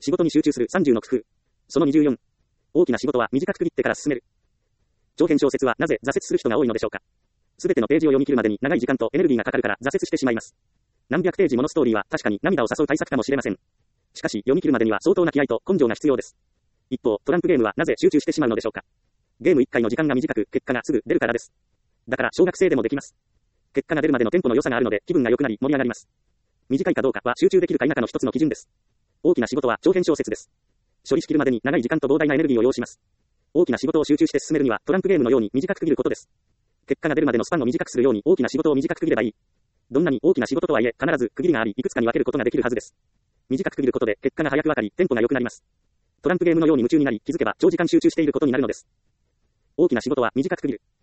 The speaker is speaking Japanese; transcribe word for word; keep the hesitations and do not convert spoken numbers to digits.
仕事に集中するさんじゅうの工夫。そのにじゅうよん。大きな仕事は短く区切ってから進める。長編小説はなぜ挫折する人が多いのでしょうか。すべてのページを読み切るまでに長い時間とエネルギーがかかるから挫折してしまいます。何百ページものストーリーは確かに涙を誘う対策かもしれません。しかし読み切るまでには相当な気合と根性が必要です。一方、トランプゲームはなぜ集中してしまうのでしょうか。ゲームいっかいの時間が短く、結果がすぐ出るからです。だから小学生でもできます。結果が出るまでのテンポの良さがあるので気分が良くなり盛り上がります。短いかどうかは集中できるか否かの一つの基準です。大きな仕事は長編小説です。処理しきるまでに長い時間と膨大なエネルギーを要します。大きな仕事を集中して進めるにはトランプゲームのように短く区切ることです。結果が出るまでのスパンを短くするように大きな仕事を短く区切ればいい。どんなに大きな仕事とはいえ必ず区切りがあり、いくつかに分けることができるはずです。短く区切ることで結果が早く分かり、テンポが良くなります。トランプゲームのように夢中になり、気づけば長時間集中していることになるのです。大きな仕事は短く区切る。